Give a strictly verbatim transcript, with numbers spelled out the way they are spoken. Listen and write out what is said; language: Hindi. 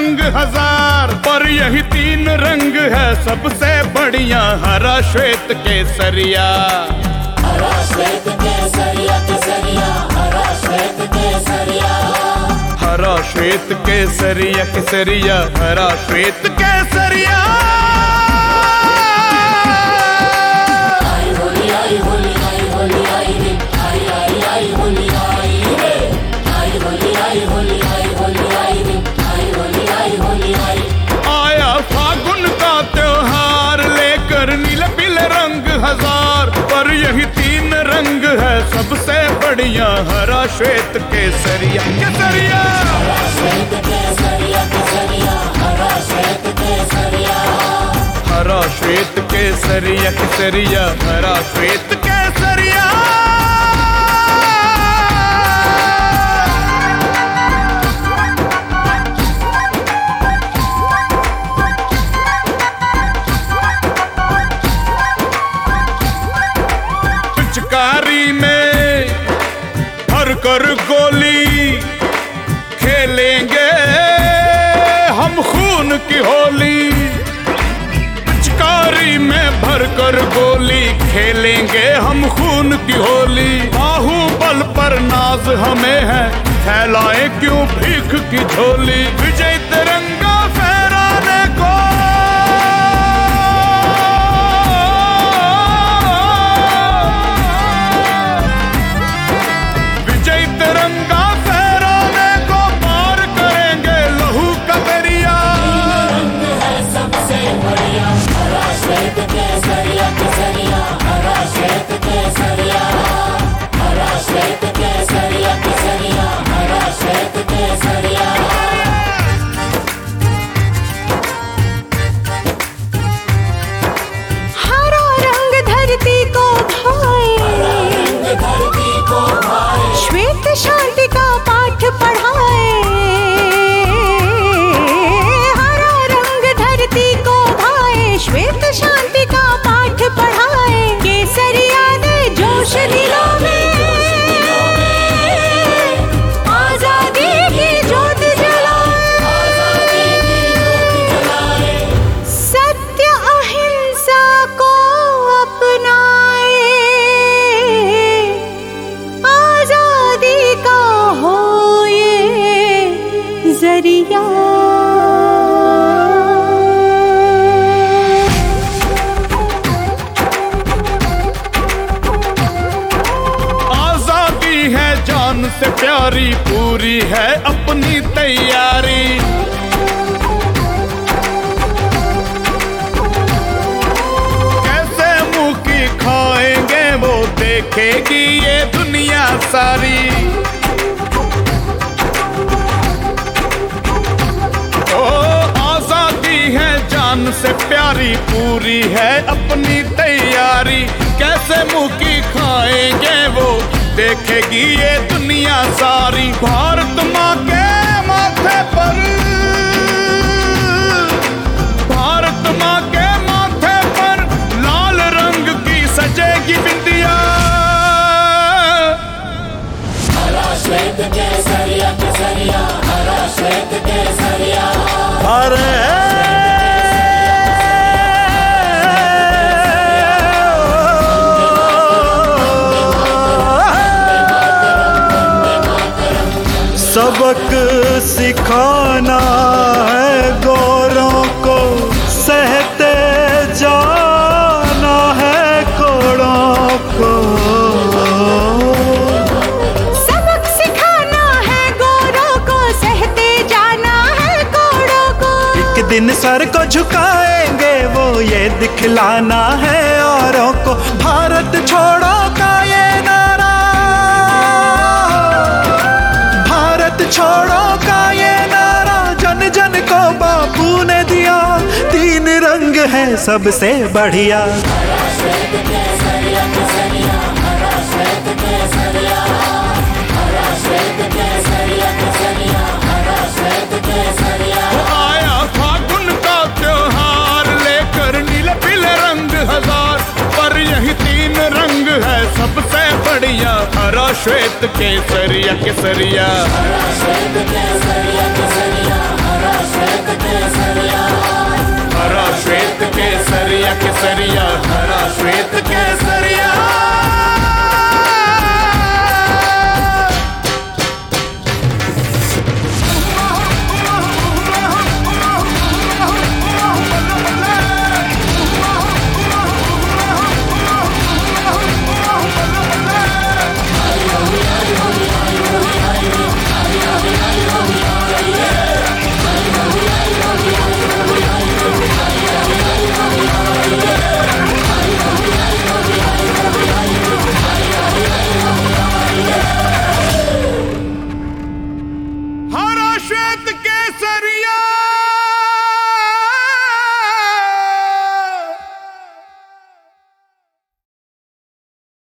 रंग हजार, पर यही तीन रंग है सबसे बढ़िया। हरा श्वेत केसरिया, हरा श्वेत केसरिया केसरिया, हरा श्वेत केसरिया, हरा श्वेत केसरिया केसरिया, हरा श्वेत केसरिया। आई होली आई होली आई होली आई रे, आई आई आई होली आई रे, आई होली आई होली आई होली आई रे, आई होली आई होली आई। आया फागुन का त्योहार लेकर नीले पीले रंग हजार, पर यही तीन रंग है सबसे बढ़िया। हरा श्वेत केसरिया केसरिया, हरा श्वेत केसरिया केसरिया, हरा श्वेत केसरिया, हरा श्वेत केसरिया केसरिया, हरा श्वेत केसरिया। पिचकारी में भर कर गोली खेलेंगे हम खून की होली। पिचकारी में भर कर गोली खेलेंगे हम खून की होली। बाहुबल पर नाज हमें है, फैलाए क्यों भीख की झोली। विजय तिरंगा फहराने को विजय तिरंगा फहराने को पार करेंगे लहू का दरिया। रंग है सबसे बढ़िया। हरा श्वेत केसरिया केसरिया, हरा श्वेत केसरिया, हरा श्वेत केसरिया केसरिया, हरा श्वेत केसरिया। हरा रंग धरती को भाए, रंग धरती को भाए, श्वेत शांति का पाठ पढ़ाए। हरा रंग धरती को भाए, श्वेत शांति का पाठ पढ़ाए। केसरिया दे जोश दिलों में, आजादी की ज्योत जलाए। सत्य अहिंसा को अपनाए, आजादी का हो ये जरिया। आजादी है जान से प्यारी, पूरी है अपनी तैयारी। कैसे मुंह की खाएंगे वो देखेगी ये दुनिया सारी। ओ आजादी है जान से प्यारी, पूरी है अपनी तैयारी। कैसे मुंह की खाएंगे वो देखेगी ये दुनिया सारी। भारत माँ के माथे पर, भारत माँ के माथे पर लाल रंग की सजेगी बिंदिया। हरा श्वेत केसरिया केसरिया, हरा श्वेत केसरिया, अरे सबक सिखाना है गोरों को, सहते जाना है कोड़ों को। सबक सिखाना है गोरों को, सहते जाना है कोड़ों को। एक दिन सर को झुकाएंगे वो ये दिखलाना है औरों को। भारत छोड़ो का ये नारा, भारत छोड़ो का ये नारा जन जन को बापू ने दिया। तीन रंग है सबसे बढ़िया। हरा श्वेत केसरिया केसरिया, हरा श्वेत केसरिया, हरा श्वेत केसरिया केसरिया, हरा श्वेत केसरिया। आया फागुन का त्योहार लेकर नीले पीले रंग हजार, पर यही तीन रंग है सबसे बढ़िया। हरा श्वेत केसरिया केसरिया, हरा श्वेत केसरिया